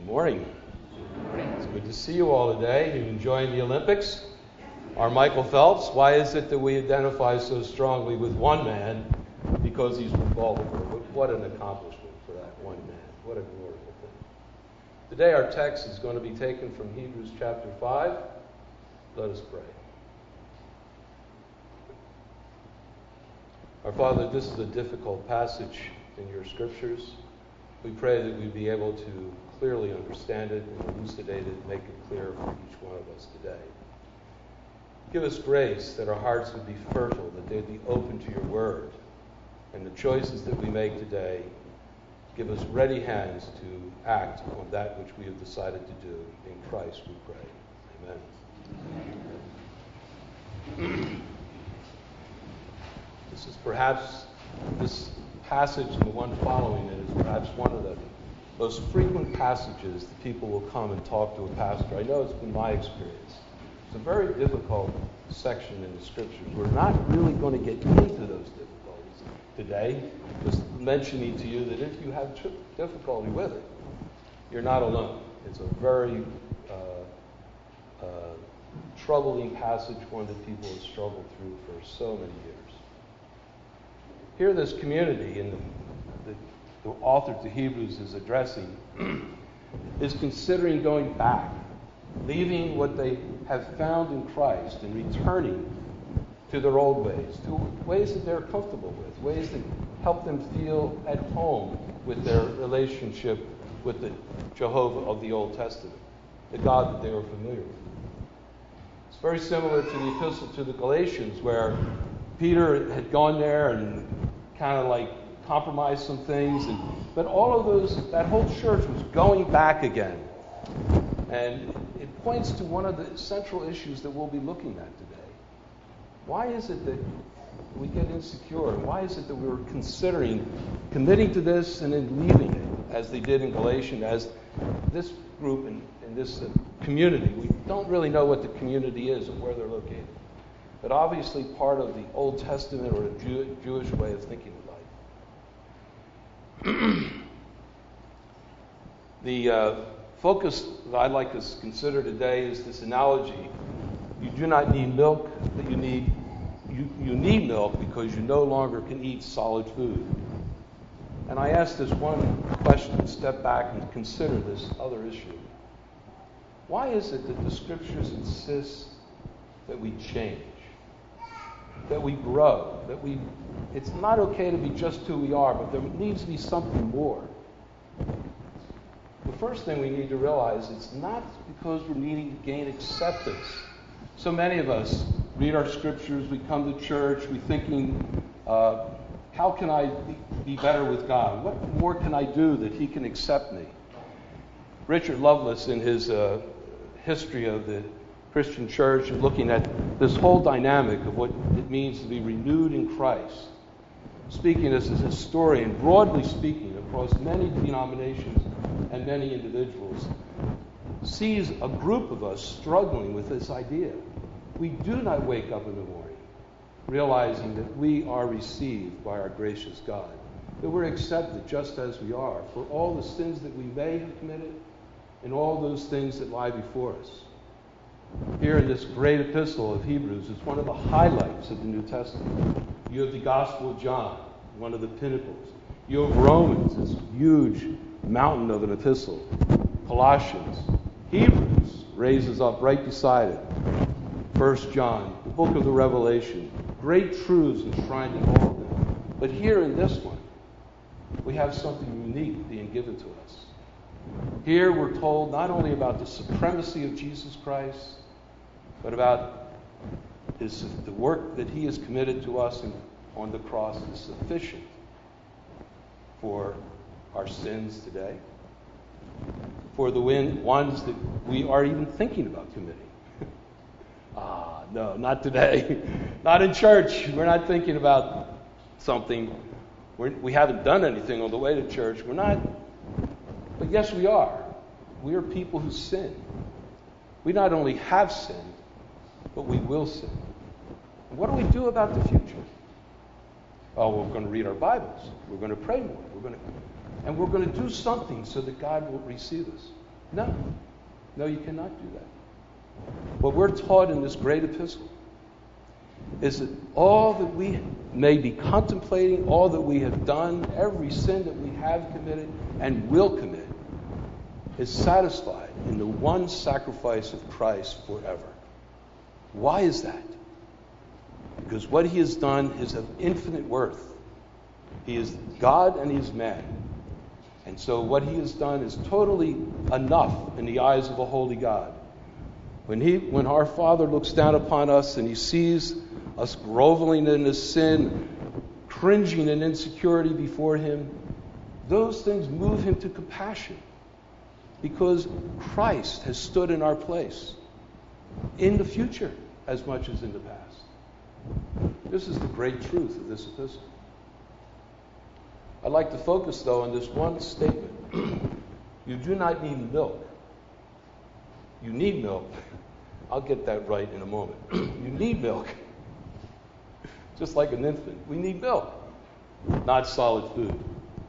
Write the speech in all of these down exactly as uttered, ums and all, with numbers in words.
Morning. It's good to see you all today. You enjoying the Olympics? Our Michael Phelps. Why is it that we identify so strongly with one man? Because he's from Baltimore. What an accomplishment for that one man. What a glorious thing. Today our text is going to be taken from Hebrews chapter five. Let us pray. Our Father, this is a difficult passage in your scriptures. We pray that we'd be able to clearly understand it and elucidate it and make it clear for each one of us today. Give us grace that our hearts would be fertile, that they'd be open to your word. And the choices that we make today, give us ready hands to act on that which we have decided to do. In Christ we pray. Amen. This is perhaps, this passage and the one following it is perhaps one of the most frequent passages that people will come and talk to a pastor. I know it's been my experience. It's a very difficult section in the scriptures. We're not really going to get into those difficulties today. Just mentioning to you that if you have tr- difficulty with it, you're not alone. It's a very uh, uh, troubling passage, one that people have struggled through for so many years. Here this community, and the, the, the author to Hebrews is addressing, is considering going back, leaving what they have found in Christ and returning to their old ways, to ways that they're comfortable with, ways that help them feel at home with their relationship with the Jehovah of the Old Testament, the God that they were familiar with. It's very similar to the epistle to the Galatians, where Peter had gone there and kind of like compromised some things, and but all of those, that whole church was going back again. And it points to one of the central issues that we'll be looking at today. Why is it that we get insecure? And why is it that we were considering committing to this and then leaving it, as they did in Galatians, as this group and in, in this uh, community? We don't really know what the community is and where they're located. But obviously part of the Old Testament or the Jew, Jewish way of thinking of life. the uh, focus that I'd like us to consider today is this analogy. You do not need milk, but you need you, you need milk because you no longer can eat solid food. And I ask this one question, step back and consider this other issue. Why is it that the scriptures insist that we change? That we grow, that we, it's not okay to be just who we are, but there needs to be something more. The first thing we need to realize, it's not because we're needing to gain acceptance. So many of us read our scriptures, we come to church, we're thinking, uh, how can I be better with God? What more can I do that he can accept me? Richard Lovelace, in his uh, history of the Christian church and looking at this whole dynamic of what it means to be renewed in Christ, speaking as a historian, broadly speaking, across many denominations and many individuals, sees a group of us struggling with this idea. We do not wake up in the morning realizing that we are received by our gracious God, that we're accepted just as we are for all the sins that we may have committed and all those things that lie before us. Here in this great epistle of Hebrews, it's one of the highlights of the New Testament. You have the Gospel of John, one of the pinnacles. You have Romans, this huge mountain of an epistle. Colossians. Hebrews raises up right beside it. First John, the book of the Revelation. Great truths enshrined in all of them. But here in this one, we have something unique being given to us. Here we're told not only about the supremacy of Jesus Christ, but about his, the work that he has committed to us in, on the cross is sufficient for our sins today, for the win, ones that we are even thinking about committing. ah, no, not today. Not in church. We're not thinking about something. We're, we haven't done anything on the way to church. We're not. But yes, we are. We are people who sin. We not only have sinned, but we will sin. And what do we do about the future? Oh, we're going to read our Bibles. We're going to pray more. We're going to, and we're going to do something so that God will receive us. No. No, you cannot do that. What we're taught in this great epistle is that all that we may be contemplating, all that we have done, every sin that we have committed and will commit, is satisfied in the one sacrifice of Christ forever. Why is that? Because what he has done is of infinite worth. He is God and he is man. And so what he has done is totally enough in the eyes of a holy God. When he, when our Father looks down upon us and he sees us groveling in his sin, cringing in insecurity before him, those things move him to compassion. Because Christ has stood in our place in the future as much as in the past. This is the great truth of this epistle. I'd like to focus, though, on this one statement. You do not need milk. You need milk. I'll get that right in a moment. You need milk. Just like an infant. We need milk, not solid food.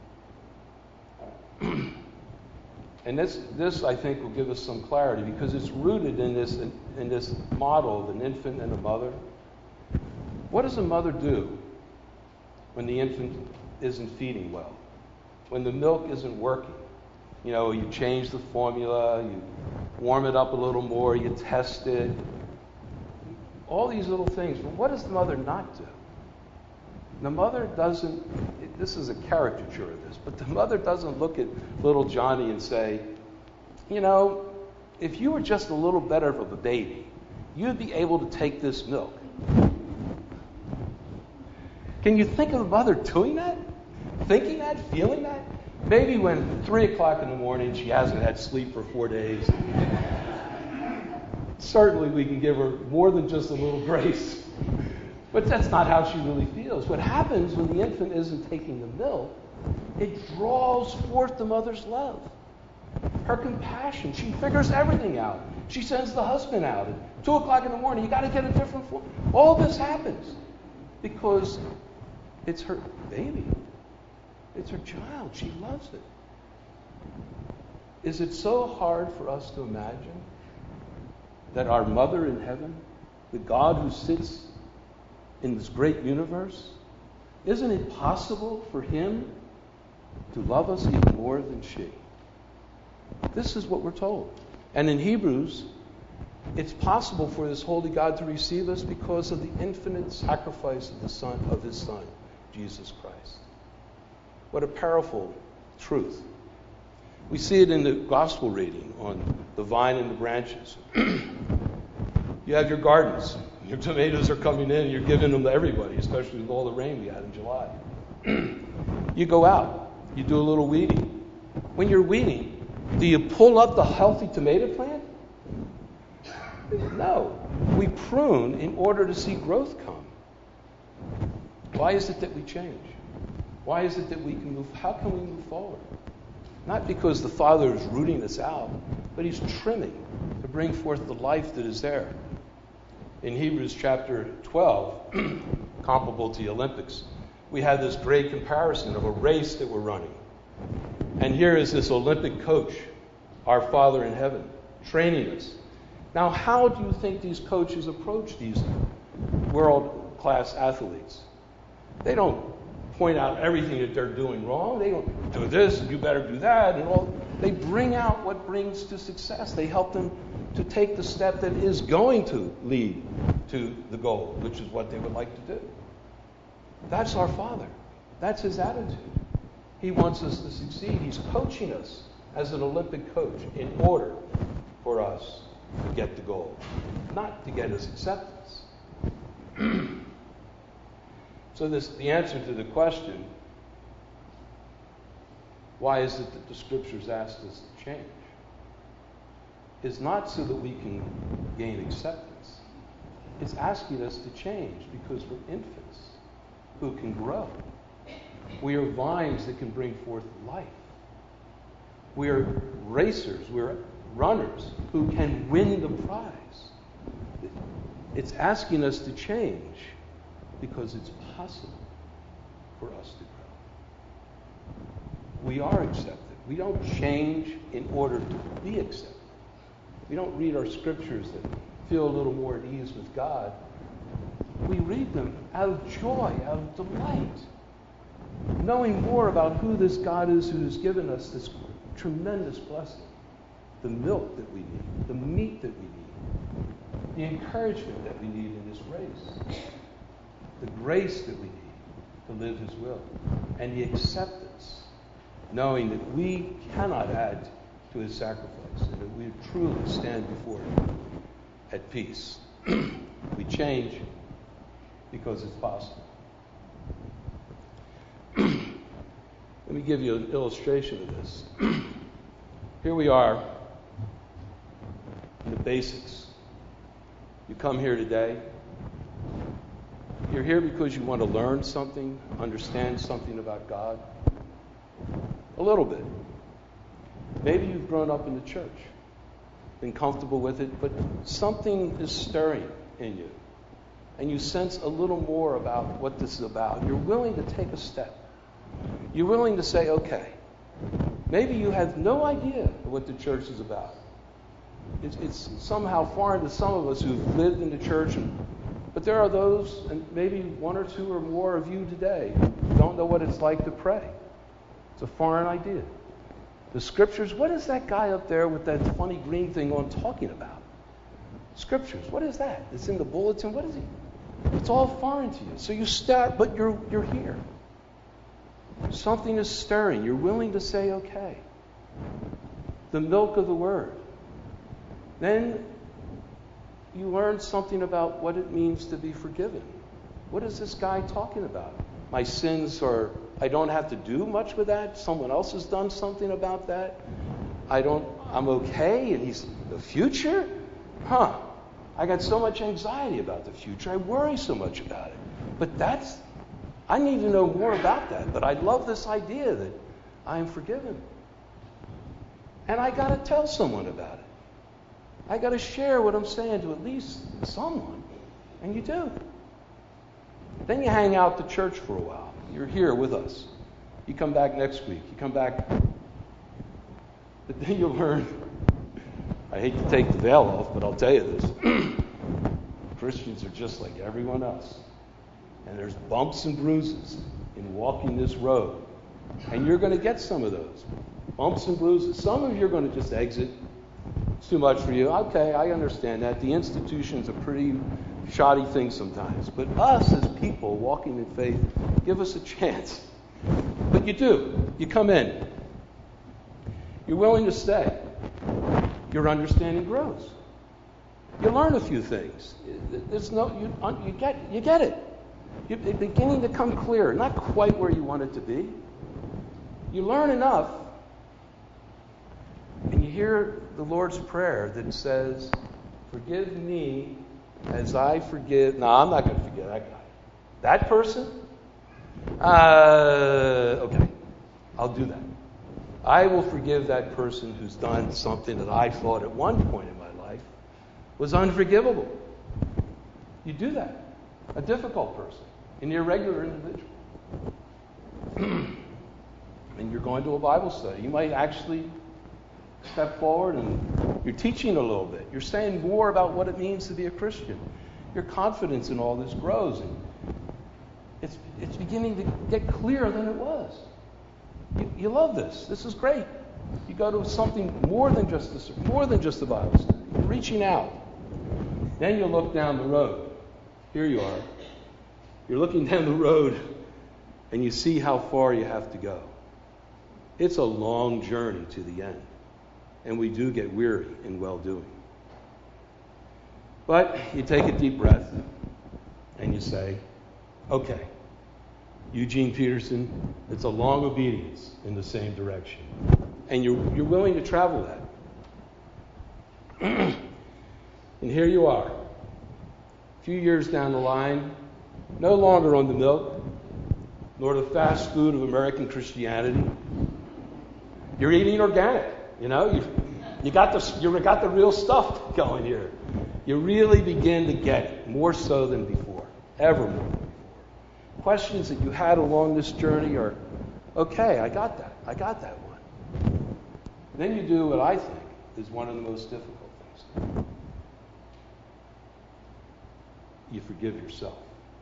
And this, this, I think, will give us some clarity because it's rooted in this, in, in this model of an infant and a mother. What does a mother do when the infant isn't feeding well? When the milk isn't working? You know, you change the formula, you warm it up a little more, you test it. All these little things. But what does the mother not do? The mother doesn't, this is a caricature of this, but the mother doesn't look at little Johnny and say, you know, if you were just a little better of a baby, you'd be able to take this milk. Can you think of a mother doing that? Thinking that? Feeling that? Maybe when three o'clock in the morning she hasn't had sleep for four days. Certainly we can give her more than just a little grace. But that's not how she really feels. What happens when the infant isn't taking the milk, it draws forth the mother's love. Her compassion. She figures everything out. She sends the husband out at two o'clock in the morning. You got to get a different form. All this happens because it's her baby. It's her child. She loves it. Is it so hard for us to imagine that our mother in heaven, the God who sits in this great universe, isn't it possible for him to love us even more than she? This is what we're told. And in Hebrews, it's possible for this holy God to receive us because of the infinite sacrifice of the Son, of his Son, Jesus Christ. What a powerful truth. We see it in the gospel reading on the vine and the branches. You have your gardens. Your tomatoes are coming in and you're giving them to everybody, especially with all the rain we had in July. You go out. You do a little weeding. When you're weeding, do you pull up the healthy tomato plant? No. We prune in order to see growth come. Why is it that we change? Why is it that we can move? How can we move forward? Not because the Father is rooting us out, but he's trimming to bring forth the life that is there. In Hebrews chapter twelve, comparable to the Olympics, we had this great comparison of a race that we're running. And here is this Olympic coach, our Father in heaven, training us. Now, how do you think these coaches approach these world-class athletes? They don't point out everything that they're doing wrong. They don't do this, and you better do that, and all. They bring out what brings to success. They help them to take the step that is going to lead to the goal, which is what they would like to do. That's our Father. That's his attitude. He wants us to succeed. He's coaching us as an Olympic coach in order for us to get the goal, not to get his acceptance. So this, the answer to the question, why is it that the Scriptures ask us to change, is not so that we can gain acceptance. It's asking us to change because we're infants who can grow. We are vines that can bring forth life. We are racers, we're runners who can win the prize. It's asking us to change because it's possible for us to grow. We are accepted. We don't change in order to be accepted. We don't read our scriptures that feel a little more at ease with God. We read them out of joy, out of delight, knowing more about who this God is who has given us this tremendous blessing, the milk that we need, the meat that we need, the encouragement that we need in this race, the grace that we need to live his will, and the acceptance, knowing that we cannot add to his sacrifice and that we truly stand before him at peace. We change because it's possible. Let me give you an illustration of this. Here we are in the basics. You come here today. You're here because you want to learn something, understand something about God. A little bit. Maybe you've grown up in the church, been comfortable with it, but something is stirring in you. And you sense a little more about what this is about. You're willing to take a step. You're willing to say, okay, maybe you have no idea what the church is about. It's, it's somehow foreign to some of us who've lived in the church, and, but there are those, and maybe one or two or more of you today, who don't know what it's like to pray. It's a foreign idea. The scriptures, what is that guy up there with that funny green thing on talking about? Scriptures, what is that? It's in the bulletin, what is he? It's all foreign to you. So you start, but you're you're here. Something is stirring. You're willing to say, okay. The milk of the Word. Then you learn something about what it means to be forgiven. What is this guy talking about? My sins are, I don't have to do much with that. Someone else has done something about that. I don't, I'm okay. And he's, the future? Huh. I got so much anxiety about the future. I worry so much about it. But that's, I need to know more about that. But I love this idea that I am forgiven. And I got to tell someone about it. I got to share what I'm saying to at least someone. And you do. Then you hang out the church for a while. You're here with us. You come back next week. You come back. But then you learn. I hate to take the veil off, but I'll tell you this. Christians are just like everyone else. And there's bumps and bruises in walking this road. And you're going to get some of those. Bumps and bruises. Some of you are going to just exit. It's too much for you. Okay, I understand that. The institution's a pretty shoddy thing sometimes. But us as people walking in faith, give us a chance. But you do. You come in. You're willing to stay. Your understanding grows. You learn a few things. There's no, you, you get, you get it. You're beginning to come clear. Not quite where you want it to be. You learn enough, and you hear the Lord's Prayer that says, "Forgive me as I forgive." No, I'm not going to forgive that guy. That person? Uh, okay, I'll do that. I will forgive that person who's done something that I thought at one point in my life was unforgivable. You do that. A difficult person, an irregular individual. And you're going to a Bible study. You might actually step forward and you're teaching a little bit. You're saying more about what it means to be a Christian. Your confidence in all this grows. And it's, it's beginning to get clearer than it was. You, you love this. This is great. You go to something more than just this, more than just the Bible study. You're reaching out. Then you look down the road. Here you are. You're looking down the road, and you see how far you have to go. It's a long journey to the end, and we do get weary in well-doing. But you take a deep breath, and you say, "Okay, Eugene Peterson, it's a long obedience in the same direction." And you're, you're willing to travel that. And here you are, a few years down the line, no longer on the milk, nor the fast food of American Christianity. You're eating organic, you know. You you got the you got the real stuff going here. You really begin to get it, more so than before, ever more than before. Questions that you had along this journey are, okay, I got that. I got that one. Then you do what I think is one of the most difficult things. You forgive yourself.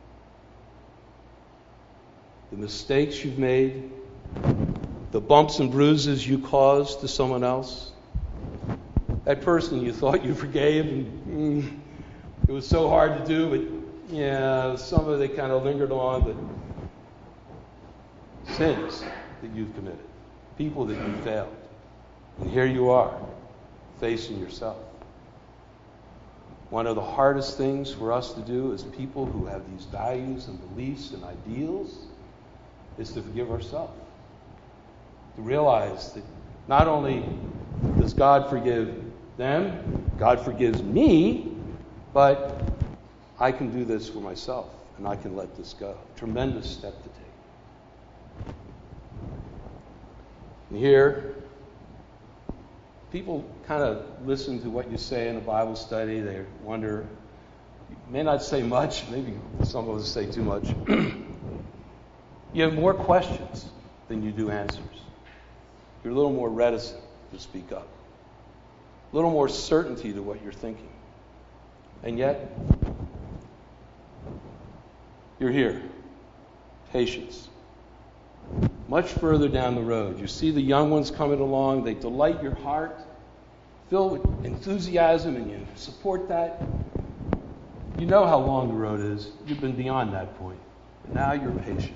The mistakes you've made, the bumps and bruises you caused to someone else, that person you thought you forgave, and mm, it was so hard to do, but yeah, some of it kind of lingered on, but sins that you've committed, people that you failed. And here you are, facing yourself. One of the hardest things for us to do as people who have these values and beliefs and ideals is to forgive ourselves. To realize that not only does God forgive them, God forgives me, but I can do this for myself, and I can let this go. Tremendous step to take. And here, people kind of listen to what you say in a Bible study. They wonder, you may not say much, maybe some of us say too much. You have more questions than you do answers. You're a little more reticent to speak up. A little more certainty to what you're thinking. And yet, you're here. Patience. Much further down the road, you see the young ones coming along. They delight your heart, filled with enthusiasm, and you support that. You know how long the road is. You've been beyond that point. But now you're patient.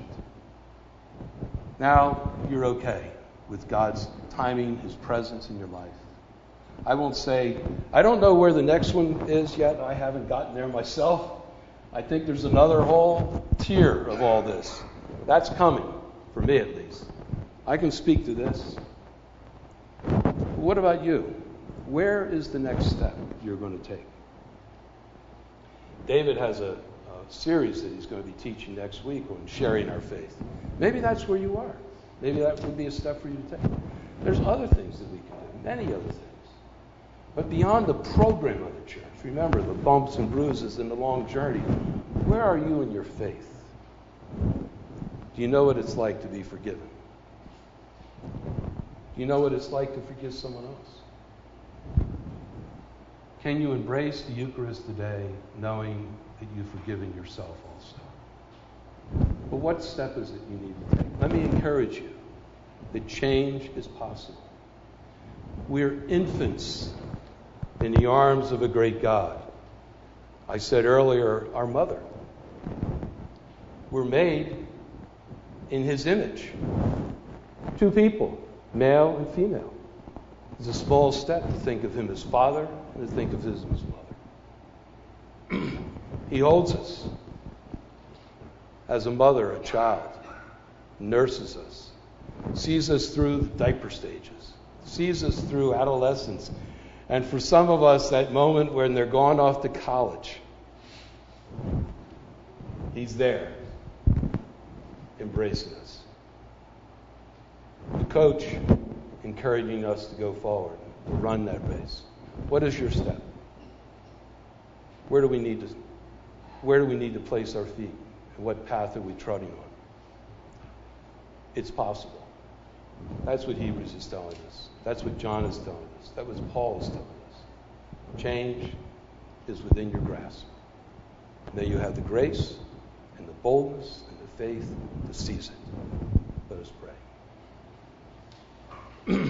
Now you're okay with God's timing, His presence in your life. I won't say, I don't know where the next one is yet. I haven't gotten there myself. I think there's another whole tier of all this. That's coming, for me at least. I can speak to this. What about you? Where is the next step you're going to take? David has a, a series that he's going to be teaching next week on sharing our faith. Maybe that's where you are. Maybe that would be a step for you to take. There's other things that we can do, many other things. But beyond the program of the church, remember the bumps and bruises and the long journey, where are you in your faith? Do you know what it's like to be forgiven? Do you know what it's like to forgive someone else? Can you embrace the Eucharist today knowing that you've forgiven yourself also? But what step is it you need to take? Let me encourage you that change is possible. We're infants in the arms of a great God. I said earlier, our mother. We're made in His image. Two people, male and female. It's a small step to think of Him as Father and to think of Him as Mother. He holds us as a mother, a child, nurses us, sees us through the diaper stages, sees us through adolescence, and for some of us, that moment when they're gone off to college, He's there, embracing us. The coach encouraging us to go forward, to run that race. What is your step? Where do we need to, where do we need to place our feet? And what path are we treading on? It's possible. That's what Hebrews is telling us. That's what John is telling us. That was Paul is telling us. Change is within your grasp. May you have the grace and the boldness and the faith to seize it. Let us pray.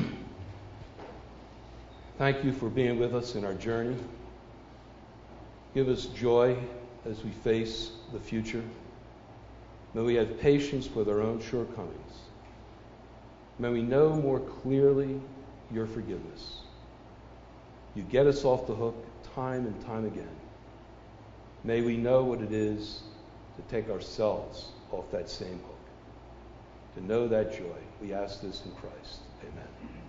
Thank you for being with us in our journey. Give us joy as we face the future. May we have patience with our own shortcomings. May we know more clearly your forgiveness. You get us off the hook time and time again. May we know what it is to take ourselves off that same hook. To know that joy. We ask this in Christ. Amen.